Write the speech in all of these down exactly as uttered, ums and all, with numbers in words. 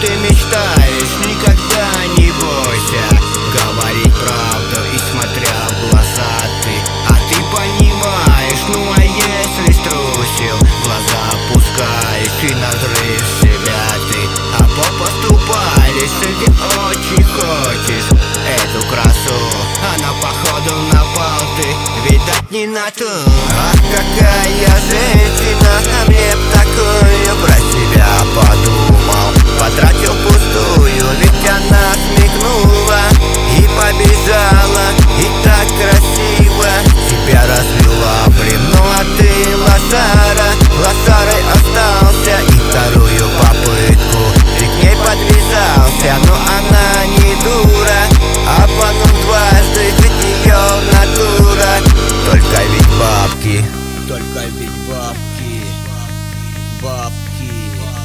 ты мечтаешь, никогда не бойся говорить правду и смотря в глаза ты. А ты понимаешь, ну а если струсил, глаза опускаешь и надрыв себя ты. А попоступались, ты очень хочешь эту красу, а на походу напал ты, видать не на ту. Ах, какая женщина, а мне б такую про себя подумал. Потратил пустую, ведь она смекнула и побежала, и так красиво тебя развела, блин. Ну а ты лошара, лошарой остался, и вторую попытку ты к ней подвязался. Но она не дура, а потом дважды, ведь ее натура. Только ведь бабки, только ведь бабки, бабки,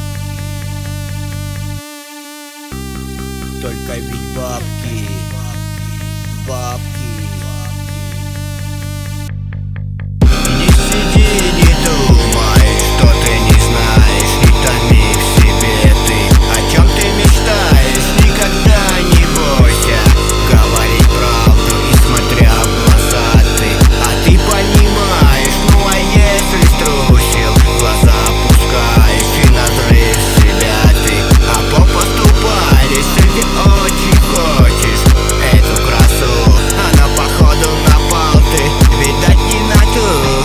только ведь бабки, бабки. Не сиди, не думай, что ты не знаешь, не томи в себе ты. О чем ты мечтаешь, никогда не бойся говорить правду и смотря в глаза ты. А ты понимаешь, ну а если струсил, глаза опускаешь и надрыв себя ты. А попоступались, ты очень хочешь эту красу, а на походу напал ты, видать не на ту.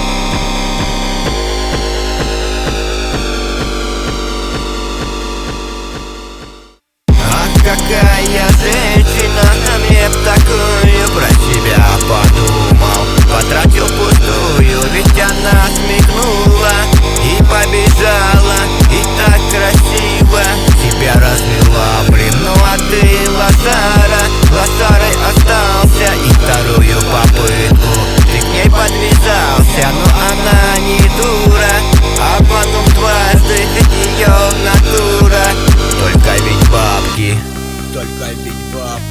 Какая женщина, а мне б такую про себя подумал. Потратил пустую, ведь она смекнула и побежала, и так красиво тебя развела, блин. Ну а ты лошара, лошарой остался, и вторую попытку ты к ней подвязался. Но она не дура, а потом дважды, ведь ее натура. Только ведь бабки, только ведь бабки.